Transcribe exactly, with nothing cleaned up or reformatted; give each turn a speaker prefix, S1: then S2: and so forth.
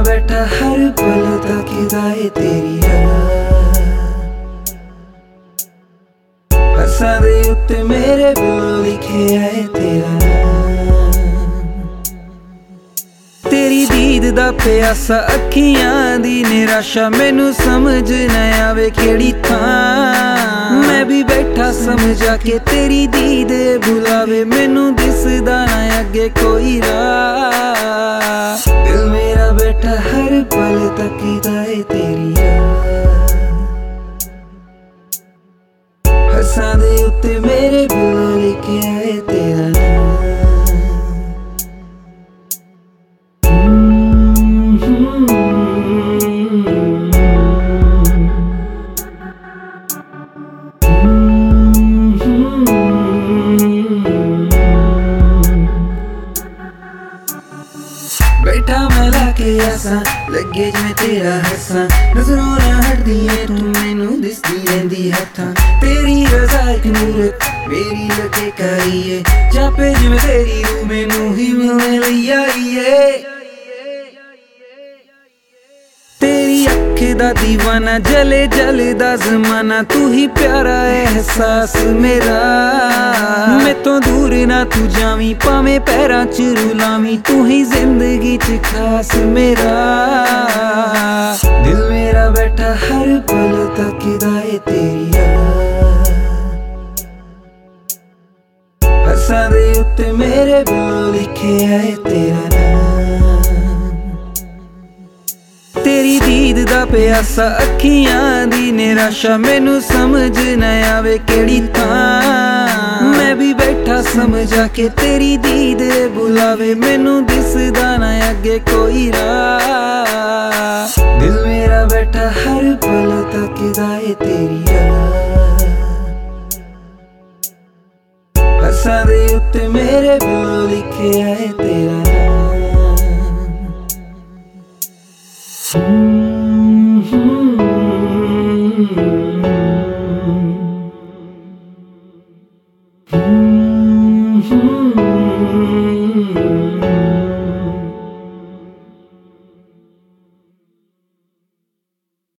S1: बैठा हर पल तकदा है तेरी याद, हस्सां दे उत्ते मेरे बिलों लिखे है तेरा नाम। तेरी दीद दा प्यासा अखियां दी निराशा, मैनू समझ न आवे केड़ी थां। मैं भी बैठा समझा के तेरी दीद बुलावे, मैनू दिसदा ना अगे कोई राह। दिल मेरा बैठा हर पल तकदा है तेरी याद, हस्सां दे उत्ते मेरे बिलों लिखे है तेरा नाम। बैठा मैं लाके आसा लगे जिवें तेरा हस्सां, नजरों ना हटदी है तू मैनू दिसदी रहिंदी हत्थां। तेरी रज़ा इक नूरत मेरी लगे करी है, जापे जिवें तेरी रूह मैनू ही मिलने लई आई है। तेरी अख दा दीवाना जले जलदा ज़माना, तू ही प्यारा एहसास मेरा। मैं तो दूर ना तू जावी पावें पैरां च रुलावी, तू ही जिंदगी च खास मेरा। दिल मेरा बैठा हर पल तकदा है तेरी याद, हस्सां दे उत्ते मेरे बिलों लिखे है तेरा नाम। तेरी दीद दा प्यासा अखियां दी निराशा, मैनू समझ न आवे केड़ी थां। मैं भी बैठा समझा के तेरी दीद बुलावे, मैनू दिसदा ना अगे कोई राह। दिल मेरा बैठा हर पल तकदा है तेरी याद, हस्सां दे उत्ते मेरे बिलों लिखे है तेरा।